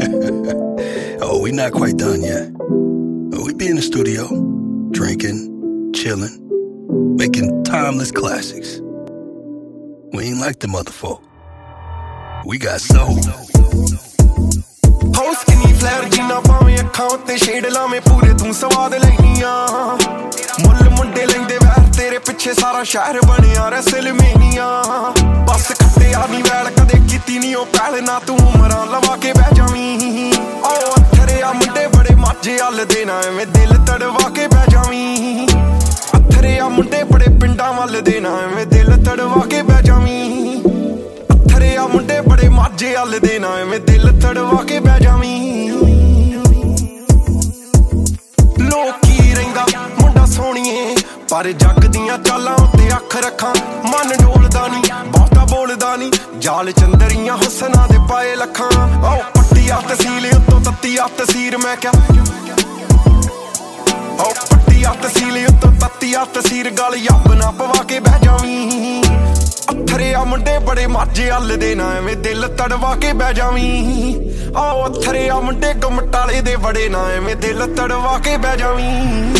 Oh, we not quite done yet. We be in the studio, drinking, chilling, making timeless classics. We ain't like the motherfucker. We got soul. Ho skinny flare जिन्ना पावे अखां उत्ते shade लावे पूरे तू स्वाद लैनियां मुੱਲ मुंडे लैंदे वैर तेरे पिछे सारा शहर बनिया रैसलमेनिया बस खट्टिया नी वैल कदे कीती नी ओ पैल ना तू उमरां लवा के बह जावीं ओ अत्थरे आ मुंडे बड़े माजे हल देना एवें दिल तड़वा के बह जावीं अत्थरे आ मुंडे बड़े पिंडां वल देना एवें दिल तड़वा के बह जावीं अत्थरे आ मुंडे बड़े माजे हल देना एवें दिल तड़वा के बह जावीं लोकी रहिंदा मुंडा सोहणीए पर जग दियां चालां उत्ते अख रखां मन डोलदा नी बहुता बोलदा नी जाल चंदरियां हुसना दे पाए लखां ओ पट्टिया तसील उत्तों तत्तिया तसीर मैं क्या ओ पट्टिया तसील उत्तों तत्तिया तसीर गल यब ना पवा के बह जावीं अत्थरे आ मुंडे बड़े माजे हल देना एवें दिल तड़वा के बह जावीं आओ अत्थरे आ मुंडे गमटाले दे बड़े ना एवें दिल तड़वा के बह जावीं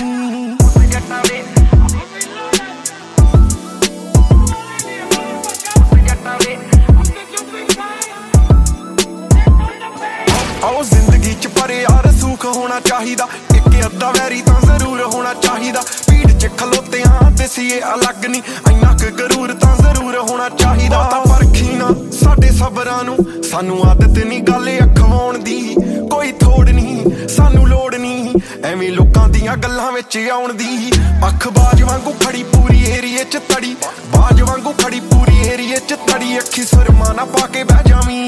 आओ जिंदगी च पर यार सुख होना चाहिदा एक अद्धा वैरी तां जरूर होना चाहिदा भीड़ च खलोतियां ते सीए अलग नी इन्ना क गरूर तां जरूर होना चाहिदा तां परखी ना साडे सबरां नू सानू आदत नी गल अखवाउण दी कोई थोड़ नी सानू लोड़ नी एवें लोकां दियां गल्लां विच आउण दी अख बाज वांगू खड़ी पूरी एरिए च तड़ी बाज वांगू खड़ी पूरी एरिए च तड़ी अखी सुरमा ना पा के बह जावीं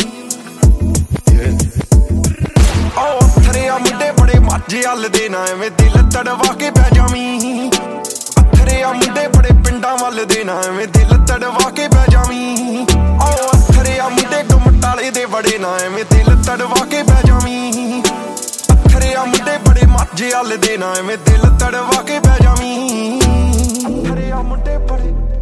ओ अत्थरे आ मुंडे बड़े माजे हल देना एवें दिल तड़वा के बह जावीं अत्थरे आ मुंडे बड़े पिंडां वल देना एवें दिल तड़वा के बह जावीं ओ अत्थरे आ मुंडे गमटाले दे बड़े ना एवें दिल तड़वा के बह जावीं अत्थरे आ मुंडे बड़े माजे हल देना एवें दिल तड़वा के बह जावीं अत्थरे आ मुंडे बड़े